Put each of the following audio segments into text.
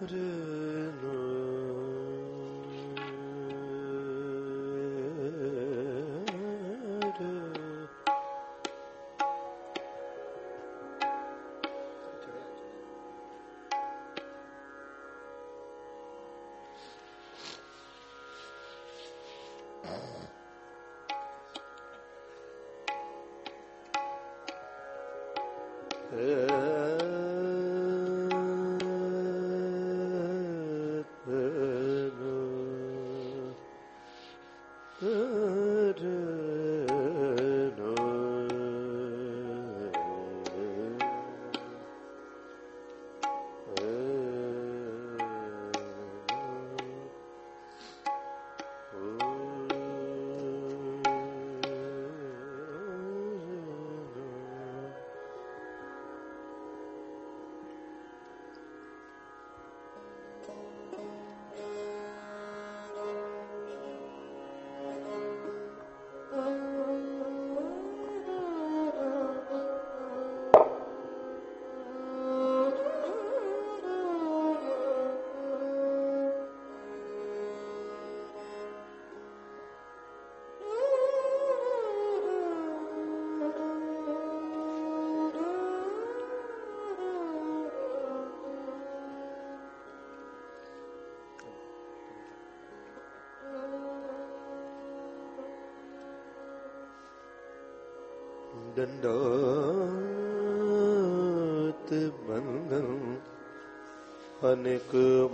दंडोत बंधन अनेक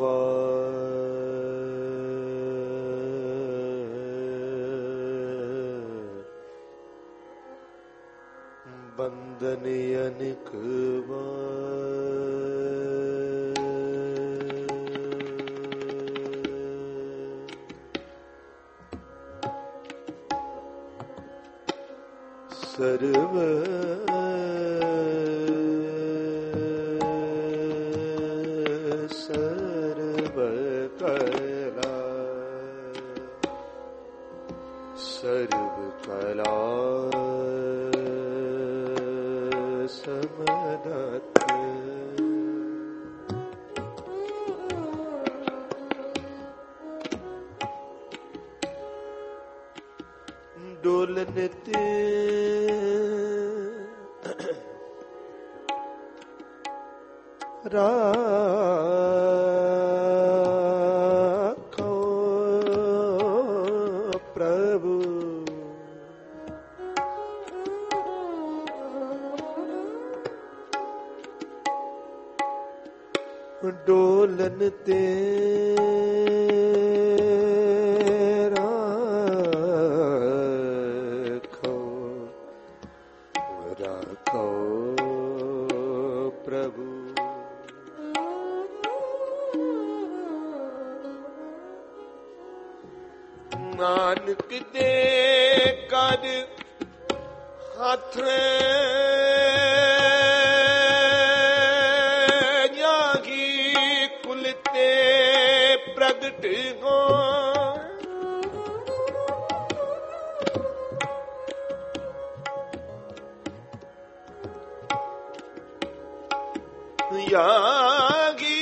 बार बंधन अनेक सर्व सर्व कला सर्व कला समदत्त डोलनते राखो प्रभु डोलन तेरा राखो प्रभु नानक दे कर हाथ जागी कुलते प्रगट हो यागी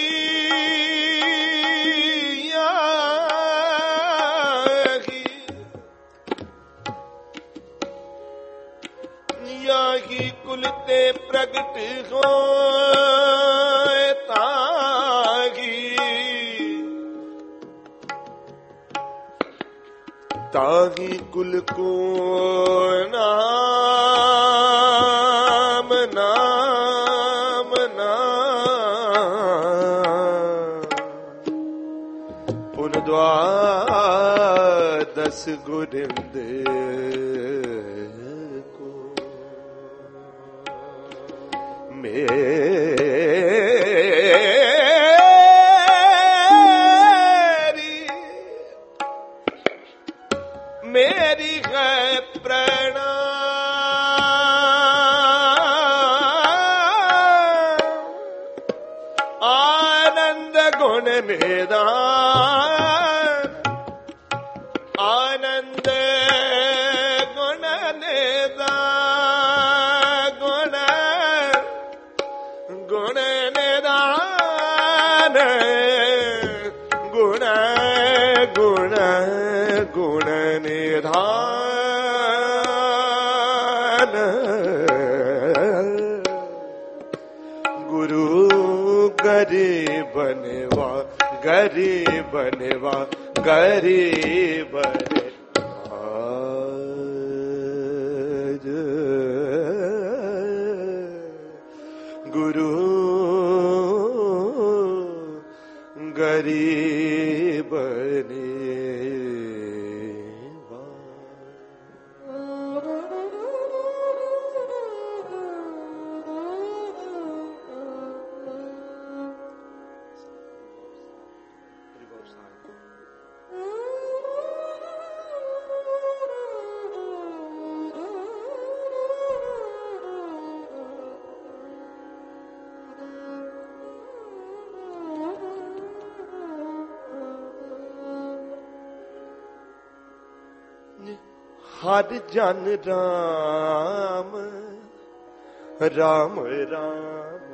यागी कुलते प्रगट हो तागी कुल को नाम नाम नाम पुन द्वादश गुरिंद को मेरी है प्रणाम आनंद गुण निधान आनंद गुण निधान गुण गुण निधान गुण निधान गुरु गरीबनवा गरीबनवा गरीबन गुरु गरीबने हर जन राम राम राम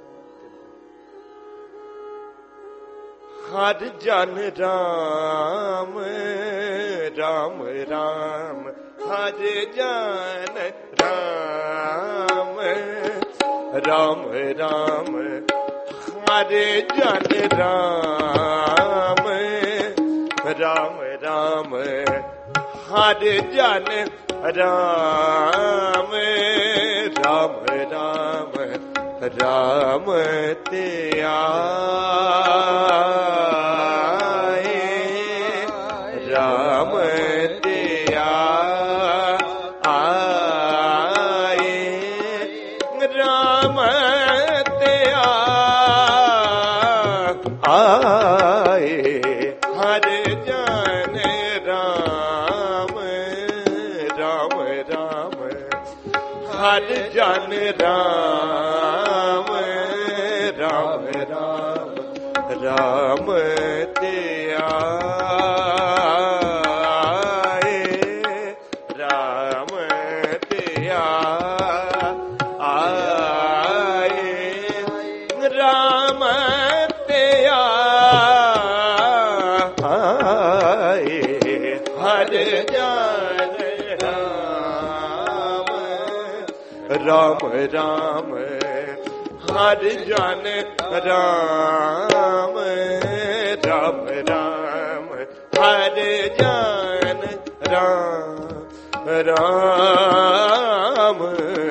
हर जन राम राम राम हर जन राम राम राम हर जन राम राम राम हर जन राम राम राम राम ते आए राम ते आए राम ते आए हर जन हर जन राम राम राम राम ते आए राम ते आए राम ते आए हर जन राम राम हर जन राम राम राम हर जन राम राम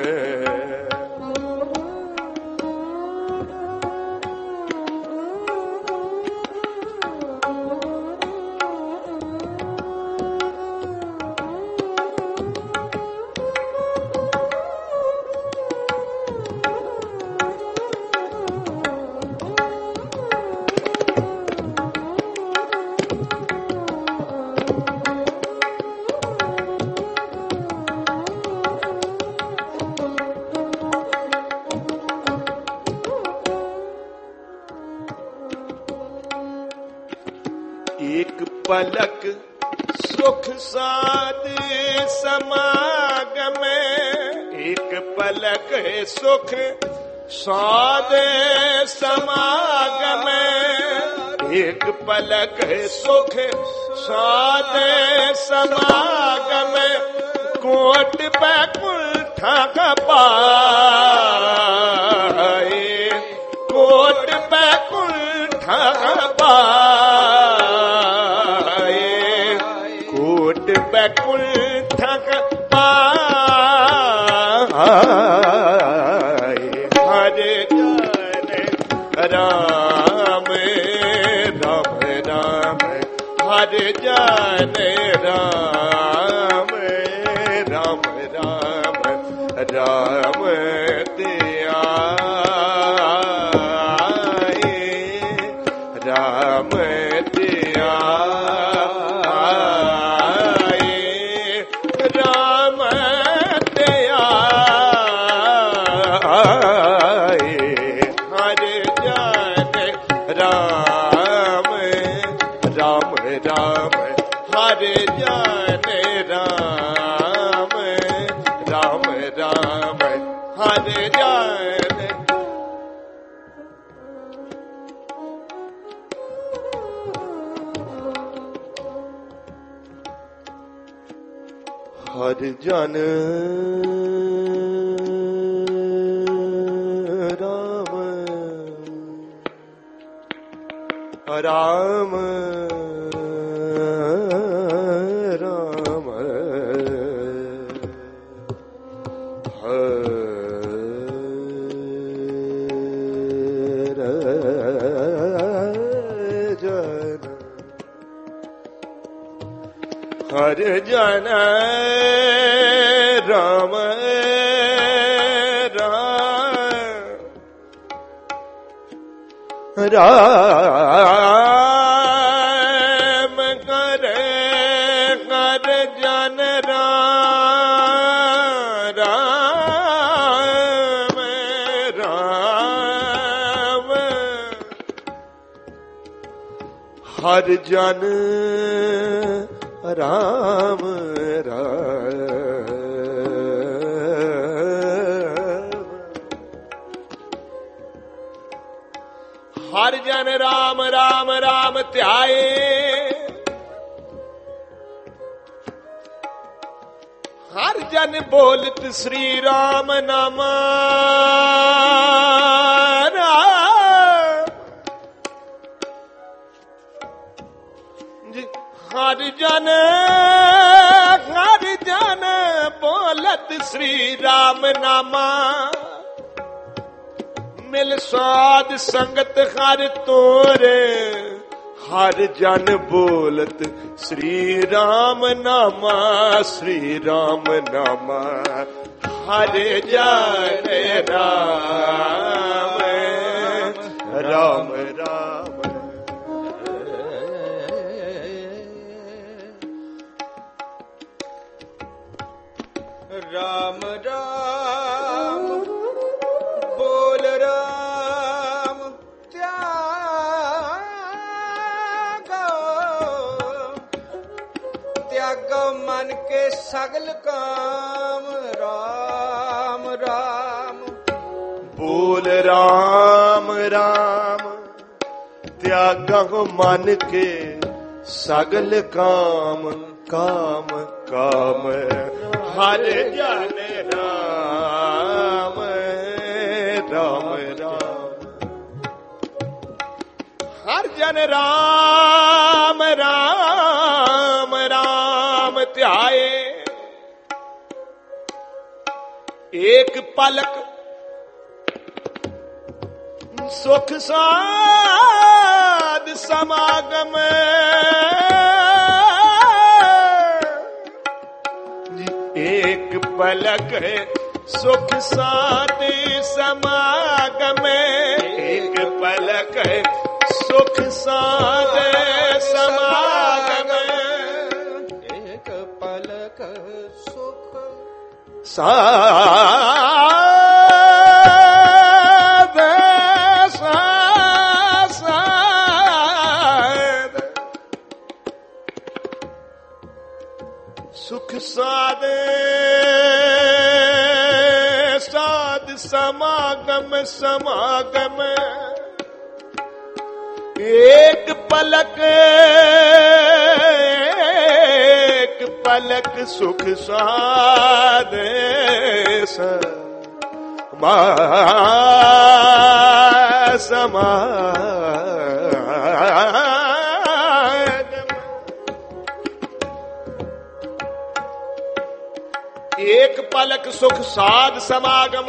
एक पलक सुख साध समागम एक पलक सुख साध समागम एक पलक सुख साध समागम कोट बैकुंठा पाए कोट बैकुंठा पाए कोट बैकुंठा पाए हर जन राम राम राम हर जन राम राम राम राम ते आए राम ते आए राम ते आए हर जन राम राम राम हर जन राम राम राम हर जन ਹਰ ਜਨ ਰਾਮ ਰਾਮ ਰਾਮ ਹਰ ਜਨ ਰਾਮ ਰਾਮ ਰਾਮ ਕਰੇ ਹਰ ਜਨ ਰਾਮ ਰਾਮ ਰਾਮ ਹਰ ਜਨ ਰਾਮ ਰਾਮ ਹਰ ਜਨ ਰਾਮ ਰਾਮ ਰਾਮ ਧਿਆਏ ਹਰ ਜਨ ਬੋਲਤ ਸ੍ਰੀ ਰਾਮ ਨਾਮ ਹਰ ਜਨ ਬੋਲਤ ਸ੍ਰੀ ਰਾਮ ਨਾਮਾ ਮਿਲ ਸਾਧ ਸੰਗਤ ਹਰ ਤੋਰੇ ਹਰ ਜਨ ਬੋਲਤ ਸ੍ਰੀ ਰਾਮ ਨਾਮਾ ਸ੍ਰੀ ਰਾਮ ਨਾਮਾ ਹਰ ਜਨ ਰਾਮ ਰਾਮ ਰਾਮ ਰਾਮ ਰਾਮ ਬੋਲ ਰਾਮ ਤਿਆਗੋ ਮਨ ਕੇ ਸਗਲ ਕਾਮ ਰਾਮ ਰਾਮ ਬੋਲ ਰਾਮ ਰਾਮ ਤਿਆਗੋ ਮਨ ਕੇ ਸਗਲ ਕਾਮ ਕਾਮ ਕਾਮ ਹਰ ਜਨ ਰਾਮ ਰਾਮ ਰਾਮ ਹਰ ਜਨ ਰਾਮ ਰਾਮ ਰਾਮ ਧਿਆਏ ਏਕ ਪਲਕ ਸੁਖ ਸਾਧ ਸਮਾਗਮ ਏਕ ਪਲਕ ਸੁਖ ਸਾਧ ਸਮਾਗਮ ਏਕ ਪਲਕ ਸੁਖ ਸਾਧ ਸਮਾਗਮ ਏਕ ਪਲਕ ਸੁਖ ਸਾਧ ਸੁਖ ਸਾਧ ਸਾਧ ਸਮਾਗਮ ਸਮਾਗਮ ਏਕ ਪਲਕ ਸੁਖ ਸਾਧ ਏਕ ਪਲਕ ਸੁਖ ਸਾਧ ਸਮਾਗਮ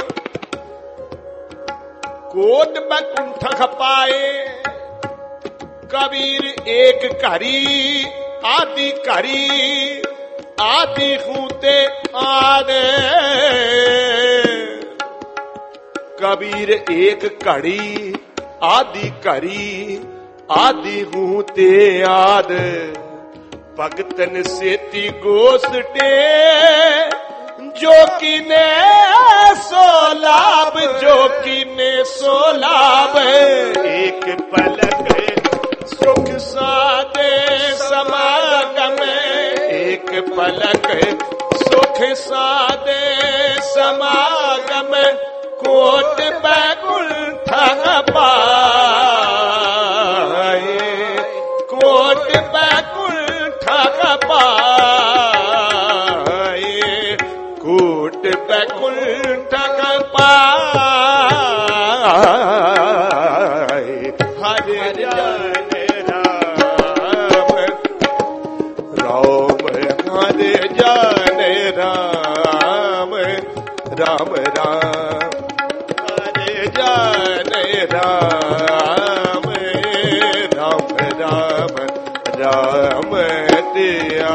ਕੋਟ ਬੈਕੁੰਠ ਖਪਾਏ ਕਬੀਰ ਏਕ ਘਰੀ ਆਦਿ ਘਰੀ ਆਦਿ ਹੂਤੇ ਆਦੇ ਕਬੀਰ ਏਕ ਘੜੀ ਆਦਿ ਘਰੀ ਆਦि हूते आद भगतन सेती गोसटे जो किने सो लाभ जो किने सो लाभ एक पलक सुख सादे समागम एक पलक सुख सादे समागम कोट बैकुंठ पाए कोट बैकुंठ पाए हरे जाने राम राम राम हरे जाने राम राम राम राम दिया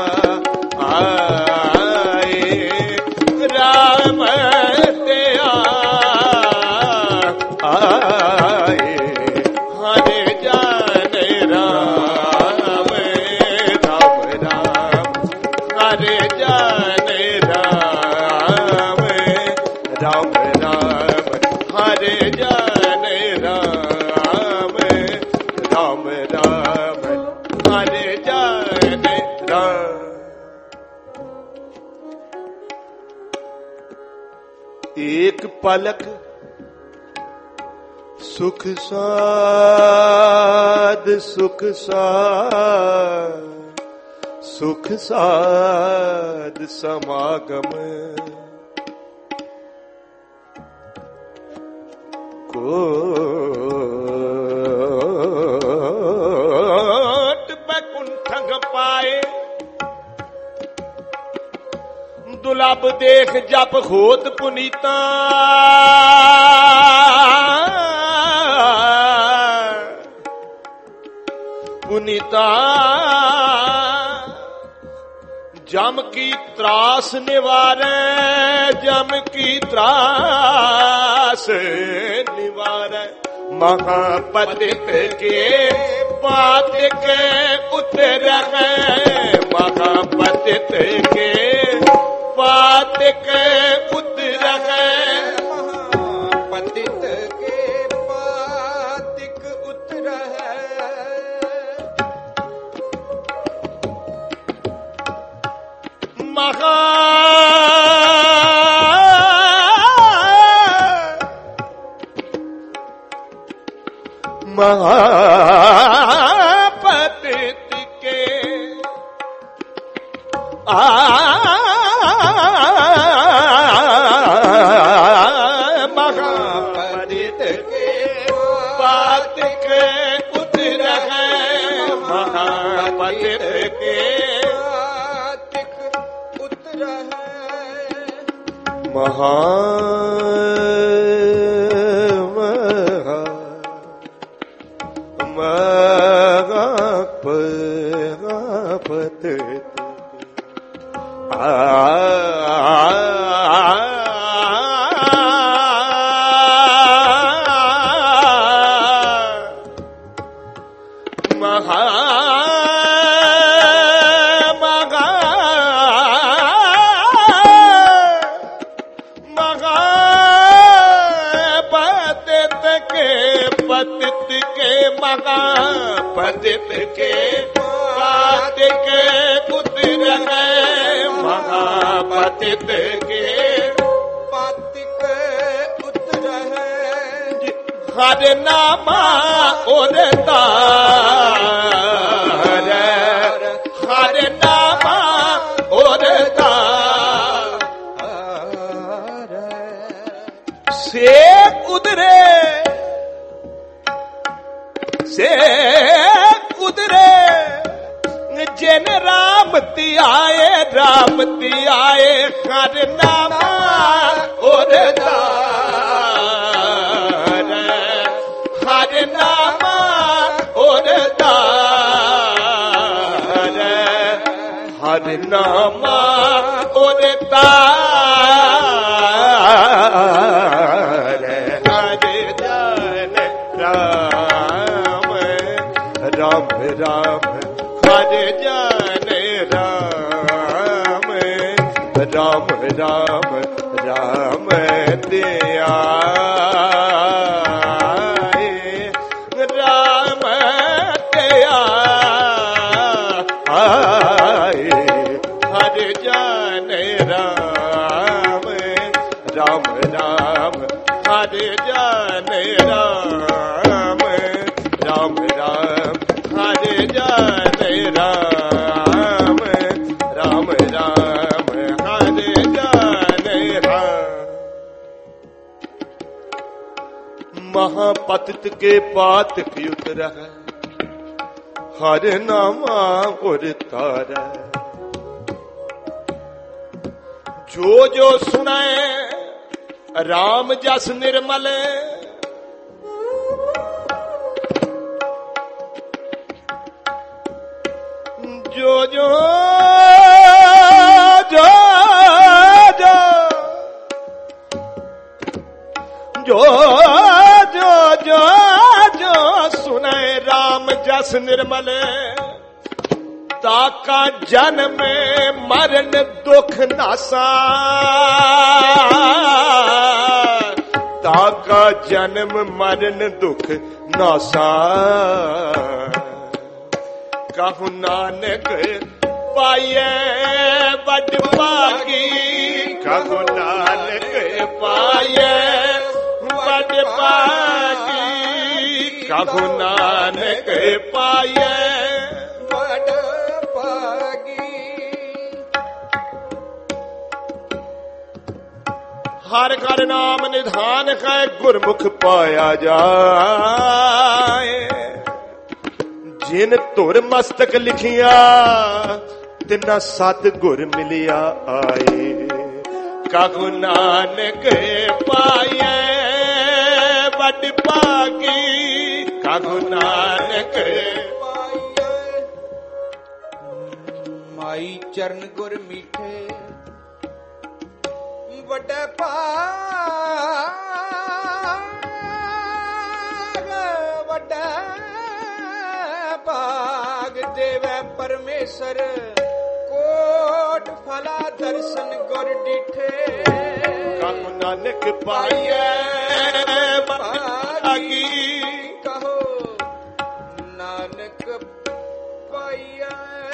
आए राम दिया आए हरे जाने राम राम राम हरे जाने राम राम राम हरे जाने राम राम राम हरे जाने राम। एक पलक सुख साध सुख साध सुख साध समागम कोट बैकुंठ पाए दुलभ देख जप होत पुनीता पुनीता जम की त्रास निवारे जम की त्रास निवारे महापतित के बात के उतर महापतित के बात के उतर महापतित के बातिक उतर महा महापतित के महापतित के बात के उतर महापतित के महा महापतित महापतित के बात के उतर महापतित के बातिक उतर हर नामा और तार हर नामा और तार से उधरे से उधरे जिन राम ती आए हर नामा और तार हर नामा और तार हर नामा और तार हरे जन राम राम राम हरे जाने राम राम राम राम दिया राम दिया आए हरे जाने राम राम राम हरे जाने राम राम राम हरे जाने राम राम राम हरे जाने राम। महापतित के पात की उतर हर नामा और तारा जो जो सुनाए राम जस निर्मल, जो जो जो जो जो जो जो जो सुनाए राम जस निर्मल, ताका जन्म मरण दुख नासा, ताका जन्म मरण दुख नासा। कहु नानक पाइए बड़ भागी, कहु नानक पाइए बड़ भागी, कहु नानक पाइए बड़ भागी। हर कर नाम निधान है गुरमुख पाया जाए, जिन तुर मस्तक लिखिया तिना सत गुर मिलिया आए। कहु नानक पाए बड़ भागी, कहु नानक माई चरण गुर मीठे बड़ भाग, बड़ भाग देवे परमेश्वर कोट फला दर्शन गुर डिठे। कहु नानक पाइए भागी, कहो नानक पाइए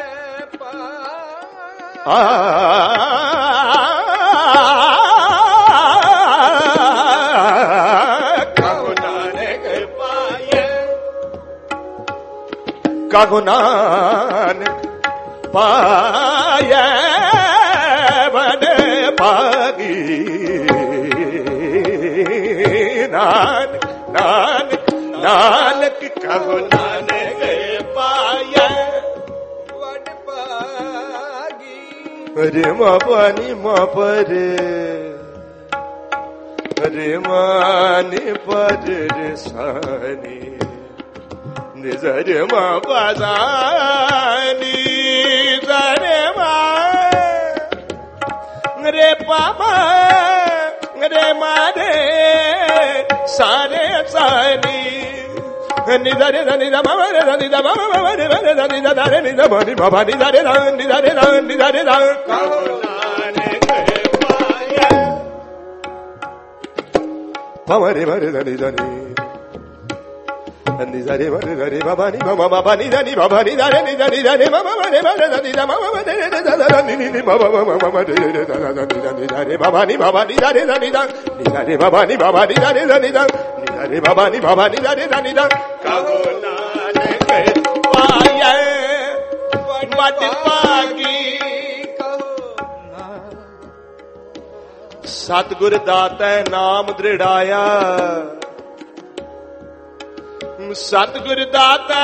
कहु नानक पाइए, कहु नानक पाइए बड़ भागी। नानक नानक नानक कहु नानक पाइए बड़ भागी। रे मा पानी मा परे, रे मानी पर रे सानी, निजर मा पानी रे मा, रे पापा रे मारे सारे सानी, निधरे निधा मरे निधा मरे निधा दारे निधा मनी बाबा निधारे निधारे निधारे। कहु नानक पाइए पवरे मरे धनी धनी, निधारे मरे धरे बाबा नि बाबा बाबा निधानी बाबा निधारे निधानी धरे बाबा मरे मरे धनी धा बाबा मरे दादा नि बाबा बाबा मरे दादा निधारे बाबा नि निधारे धनी धा, निधारे बाबा नि निधारे धनी धा, निधारे बाबा नि निधारे धनी धा। कहु नानक पाइए बड़ भागी, सतगुर दाता नाम दृढ़ाया, सतगुर दाता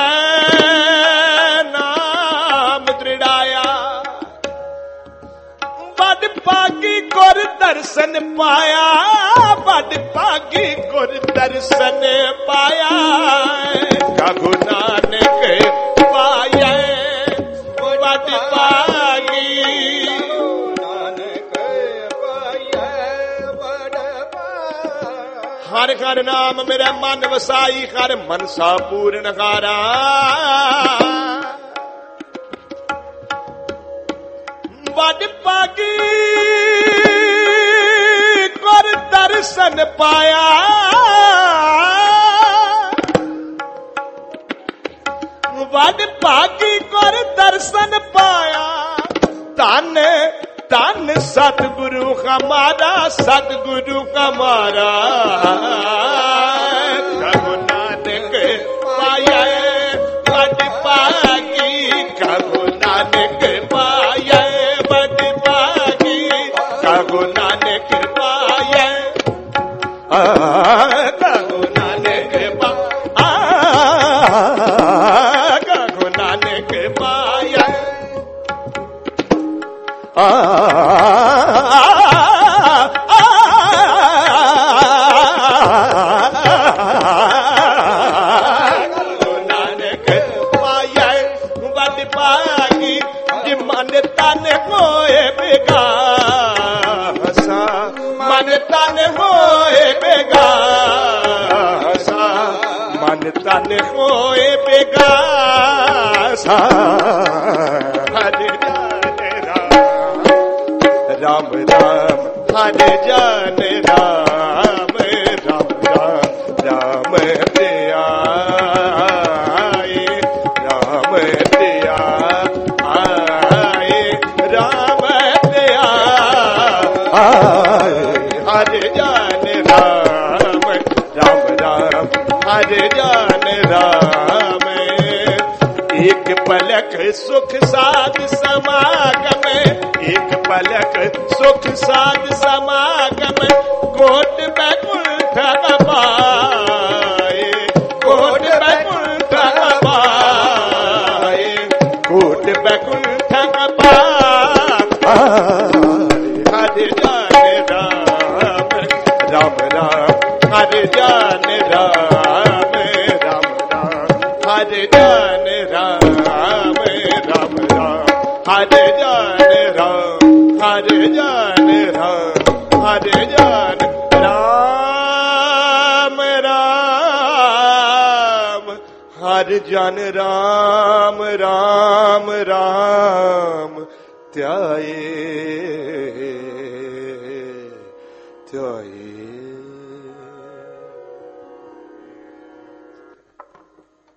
नाम दृढ़ाया, बड़ भागी गुर दर्शन पाया, बड़ भागी गुर दर्शन पाया। कहु नानक पाइए बड़ भागी, नानक पाइए बड़ भागी। हर हर नाम मेरा मन वसाई, हर मनसा पूर्ण हारा। बड़ भागी गुर दर्शन पाया, बड़ भागी गुर दर्शन पाया। धन धन सतगुरु हमारा, सतगुरु हमारा। कहु नानक पाइए बड़ भागी, कहु नानक पाइए बड़ भागी, कहु नानक पाइए, कहु नानक कहु नानक पाइए। तन होए बेगासा, मन तन होए बेगासा, मन तन होए बेगासा। हरे जाने राम राम, हरे जाने राम राम राम, राम प्रिया राम प्रिया आए, राम प्रिया आए। हरे जाने राम राम राम, हरे जाने राम। एक पलक सुख साध समागम, एक पलक सुख साध समागम, कोट बैकुंठ पाए, कोट बैकुंठ पाए, कोट बैकुंठ पाए। हरे जाने राम राम राम, हरे जाने राम राम राम, हरे जाने राम राम राम, हरे जाने राम, हरे जाने राम, हरे जाने राम राम, हरे जाने राम राम राम। त्याये त्याये